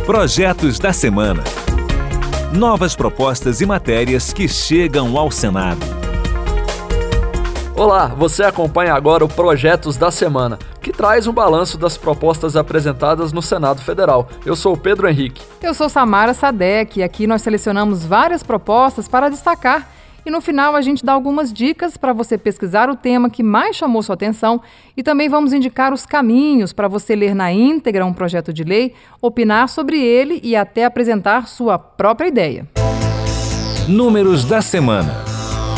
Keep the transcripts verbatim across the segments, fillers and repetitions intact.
Projetos da Semana. Novas propostas e matérias que chegam ao Senado. Olá, você acompanha agora o Projetos da Semana, que traz um balanço das propostas apresentadas no Senado Federal. Eu sou o Pedro Henrique. Eu sou Samara Sadek e aqui nós selecionamos várias propostas para destacar e no final a gente dá algumas dicas para você pesquisar o tema que mais chamou sua atenção e também vamos indicar os caminhos para você ler na íntegra um projeto de lei, opinar sobre ele e até apresentar sua própria ideia. Números da semana.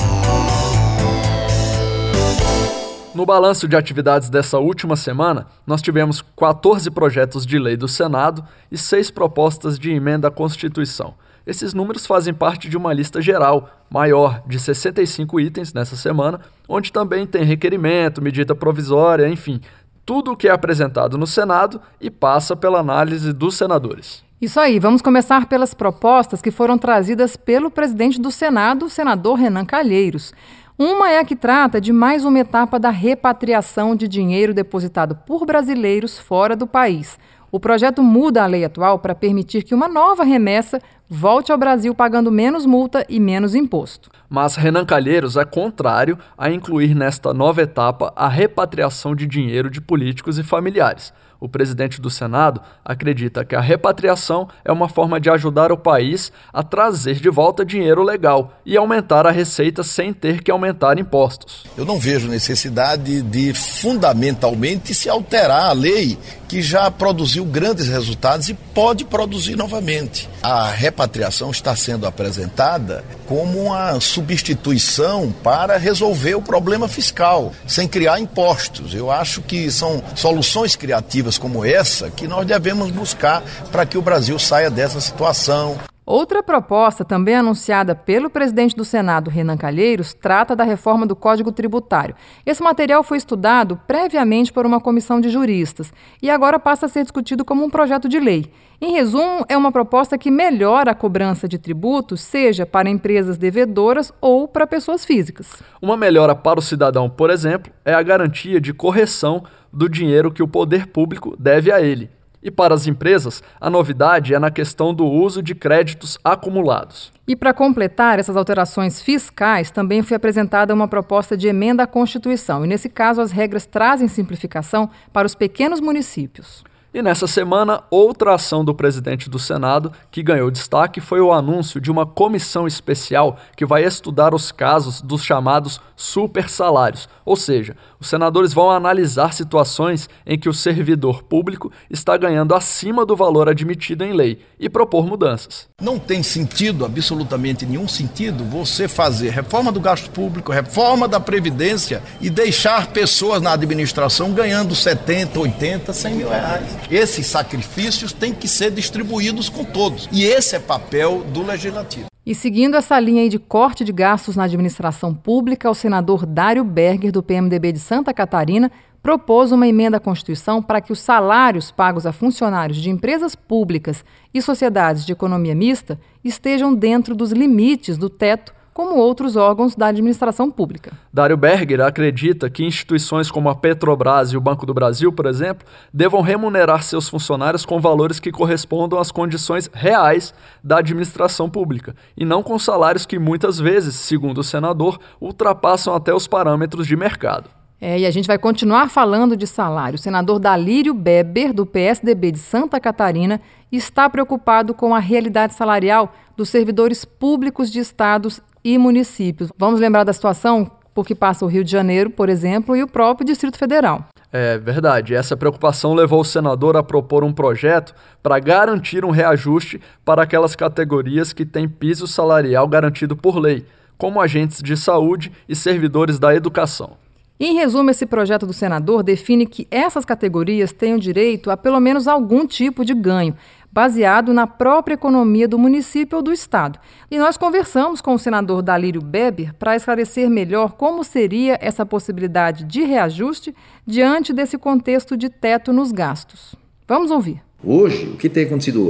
No balanço de atividades dessa última semana, nós tivemos quatorze projetos de lei do Senado e seis propostas de emenda à Constituição. Esses números fazem parte de uma lista geral, maior, de sessenta e cinco itens nessa semana, onde também tem requerimento, medida provisória, enfim, tudo o que é apresentado no Senado e passa pela análise dos senadores. Isso aí, vamos começar pelas propostas que foram trazidas pelo presidente do Senado, o senador Renan Calheiros. Uma é a que trata de mais uma etapa da repatriação de dinheiro depositado por brasileiros fora do país. O projeto muda a lei atual para permitir que uma nova remessa volte ao Brasil pagando menos multa e menos imposto. Mas Renan Calheiros é contrário a incluir nesta nova etapa a repatriação de dinheiro de políticos e familiares. O presidente do Senado acredita que a repatriação é uma forma de ajudar o país a trazer de volta dinheiro legal e aumentar a receita sem ter que aumentar impostos. Eu não vejo necessidade de fundamentalmente se alterar a lei que já produziu grandes resultados e pode produzir novamente. A repatriação está sendo apresentada como uma substituição para resolver o problema fiscal, sem criar impostos. Eu acho que são soluções criativas como essa que nós devemos buscar para que o Brasil saia dessa situação. Outra proposta, também anunciada pelo presidente do Senado, Renan Calheiros, trata da reforma do Código Tributário. Esse material foi estudado previamente por uma comissão de juristas e agora passa a ser discutido como um projeto de lei. Em resumo, é uma proposta que melhora a cobrança de tributos, seja para empresas devedoras ou para pessoas físicas. Uma melhora para o cidadão, por exemplo, é a garantia de correção do dinheiro que o poder público deve a ele. E para as empresas, a novidade é na questão do uso de créditos acumulados. E para completar essas alterações fiscais, também foi apresentada uma proposta de emenda à Constituição. E nesse caso, as regras trazem simplificação para os pequenos municípios. E nessa semana, outra ação do presidente do Senado que ganhou destaque foi o anúncio de uma comissão especial que vai estudar os casos dos chamados supersalários. Ou seja, os senadores vão analisar situações em que o servidor público está ganhando acima do valor admitido em lei e propor mudanças. Não tem sentido, absolutamente nenhum sentido, você fazer reforma do gasto público, reforma da Previdência e deixar pessoas na administração ganhando setenta, oitenta, cem mil reais. Esses sacrifícios têm que ser distribuídos com todos. E esse é papel do Legislativo. E seguindo essa linha aí de corte de gastos na administração pública, o senador Dário Berger, do P M D B de Santa Catarina, propôs uma emenda à Constituição para que os salários pagos a funcionários de empresas públicas e sociedades de economia mista estejam dentro dos limites do teto, como outros órgãos da administração pública. Dário Berger acredita que instituições como a Petrobras e o Banco do Brasil, por exemplo, devam remunerar seus funcionários com valores que correspondam às condições reais da administração pública, e não com salários que muitas vezes, segundo o senador, ultrapassam até os parâmetros de mercado. É, e a gente vai continuar falando de salário. O senador Dalírio Beber, do P S D B de Santa Catarina, está preocupado com a realidade salarial dos servidores públicos de estados e municípios. Vamos lembrar da situação porque passa o Rio de Janeiro, por exemplo, e o próprio Distrito Federal. É verdade, essa preocupação levou o senador a propor um projeto para garantir um reajuste para aquelas categorias que têm piso salarial garantido por lei, como agentes de saúde e servidores da educação. Em resumo, esse projeto do senador define que essas categorias tenham direito a pelo menos algum tipo de ganho, baseado na própria economia do município ou do estado. E nós conversamos com o senador Dalírio Beber para esclarecer melhor como seria essa possibilidade de reajuste diante desse contexto de teto nos gastos. Vamos ouvir. Hoje, o que tem acontecido hoje?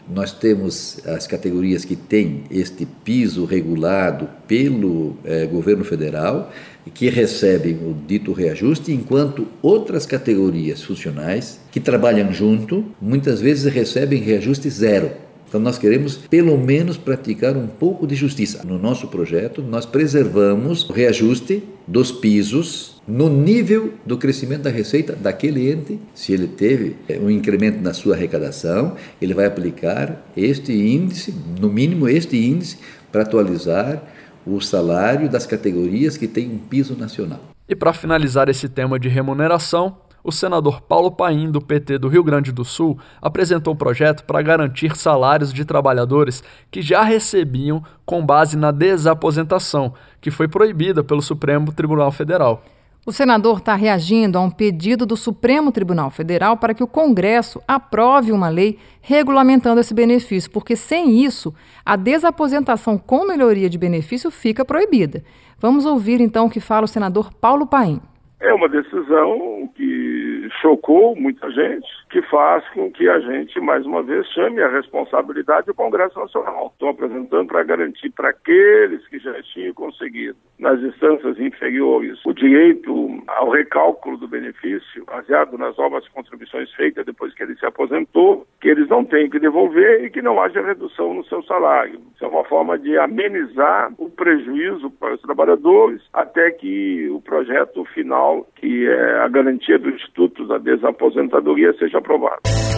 Nós temos as categorias que têm este piso regulado pelo eh, governo federal e que recebem o dito reajuste, enquanto outras categorias funcionais que trabalham junto, muitas vezes recebem reajuste zero. Então nós queremos pelo menos praticar um pouco de justiça. No nosso projeto nós preservamos o reajuste dos pisos no nível do crescimento da receita daquele ente. Se ele teve um incremento na sua arrecadação, ele vai aplicar este índice, no mínimo este índice, para atualizar o salário das categorias que têm um piso nacional. E para finalizar esse tema de remuneração, o senador Paulo Paim, do P T do Rio Grande do Sul, apresentou um projeto para garantir salários de trabalhadores que já recebiam com base na desaposentação, que foi proibida pelo Supremo Tribunal Federal. O senador está reagindo a um pedido do Supremo Tribunal Federal para que o Congresso aprove uma lei regulamentando esse benefício, porque sem isso, a desaposentação com melhoria de benefício fica proibida. Vamos ouvir então o que fala o senador Paulo Paim. É uma decisão que chocou muita gente, que faz com que a gente, mais uma vez, chame a responsabilidade do Congresso Nacional. Estou apresentando para garantir para aqueles que já tinham conseguido, nas instâncias inferiores, o direito ao recálculo do benefício, baseado nas novas contribuições feitas depois que ele se aposentou, que eles não tenham que devolver e que não haja redução no seu salário. Isso é uma forma de amenizar o prejuízo para os trabalhadores até que o projeto final, que é a garantia do Instituto da Desaposentadoria, seja aprovado.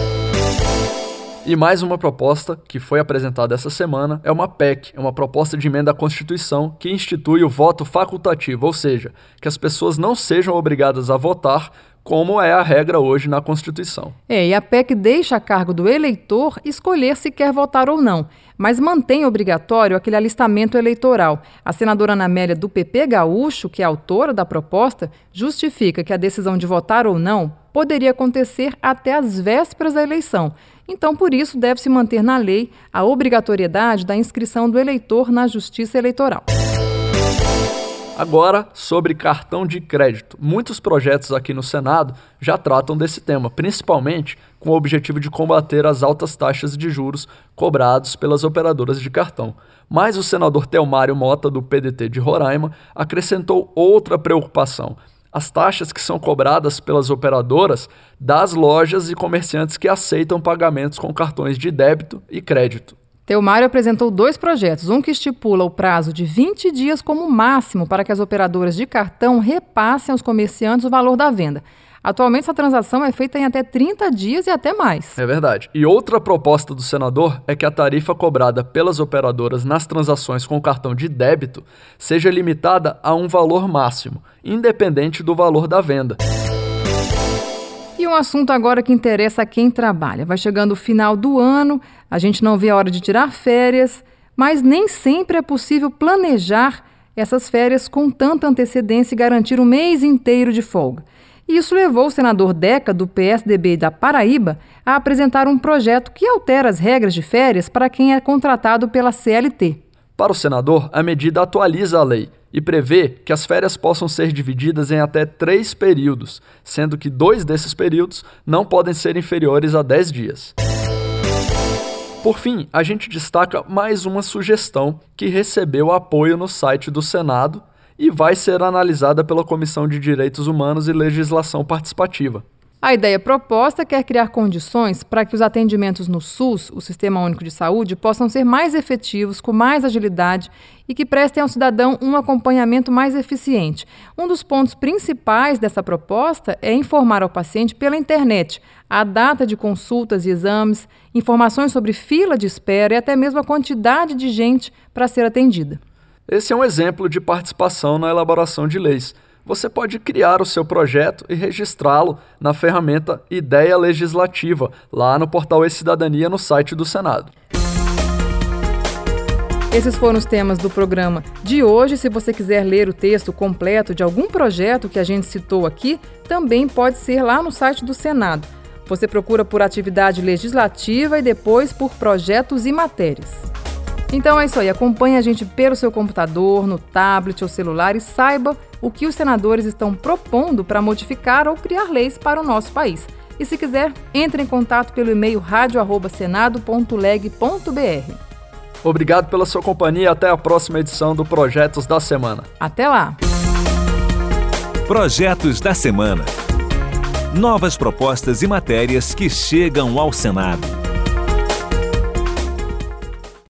E mais uma proposta que foi apresentada essa semana é uma P E C, é uma proposta de emenda à Constituição que institui o voto facultativo, ou seja, que as pessoas não sejam obrigadas a votar, como é a regra hoje na Constituição. É, e a P E C deixa a cargo do eleitor escolher se quer votar ou não, mas mantém obrigatório aquele alistamento eleitoral. A senadora Ana Amélia, do P P Gaúcho, que é autora da proposta, justifica que a decisão de votar ou não poderia acontecer até as vésperas da eleição. Então, por isso, deve-se manter na lei a obrigatoriedade da inscrição do eleitor na Justiça Eleitoral. Agora, sobre cartão de crédito. Muitos projetos aqui no Senado já tratam desse tema, principalmente com o objetivo de combater as altas taxas de juros cobrados pelas operadoras de cartão. Mas o senador Telmário Mota, do P D T de Roraima, acrescentou outra preocupação: as taxas que são cobradas pelas operadoras das lojas e comerciantes que aceitam pagamentos com cartões de débito e crédito. Telmário apresentou dois projetos, um que estipula o prazo de vinte dias como máximo para que as operadoras de cartão repassem aos comerciantes o valor da venda. Atualmente, essa transação é feita em até trinta dias e até mais. É verdade. E outra proposta do senador é que a tarifa cobrada pelas operadoras nas transações com cartão de débito seja limitada a um valor máximo, independente do valor da venda. E um assunto agora que interessa a quem trabalha. Vai chegando o final do ano, a gente não vê a hora de tirar férias, mas nem sempre é possível planejar essas férias com tanta antecedência e garantir um mês inteiro de folga. E isso levou o senador Deca, do P S D B da Paraíba, a apresentar um projeto que altera as regras de férias para quem é contratado pela C L T. Para o senador, a medida atualiza a lei e prevê que as férias possam ser divididas em até três períodos, sendo que dois desses períodos não podem ser inferiores a dez dias. Por fim, a gente destaca mais uma sugestão que recebeu apoio no site do Senado e vai ser analisada pela Comissão de Direitos Humanos e Legislação Participativa. A ideia proposta quer criar condições para que os atendimentos no SUS, o Sistema Único de Saúde, possam ser mais efetivos, com mais agilidade e que prestem ao cidadão um acompanhamento mais eficiente. Um dos pontos principais dessa proposta é informar ao paciente pela internet a data de consultas e exames, informações sobre fila de espera e até mesmo a quantidade de gente para ser atendida. Esse é um exemplo de participação na elaboração de leis. Você pode criar o seu projeto e registrá-lo na ferramenta Ideia Legislativa, lá no portal E-Cidadania, no site do Senado. Esses foram os temas do programa de hoje. Se você quiser ler o texto completo de algum projeto que a gente citou aqui, também pode ser lá no site do Senado. Você procura por atividade legislativa e depois por projetos e matérias. Então é isso aí, acompanhe a gente pelo seu computador, no tablet ou celular e saiba o que os senadores estão propondo para modificar ou criar leis para o nosso país. E se quiser, entre em contato pelo e-mail rádio arroba senado ponto leg ponto br. Obrigado pela sua companhia e até a próxima edição do Projetos da Semana. Até lá! Projetos da Semana. Novas propostas e matérias que chegam ao Senado.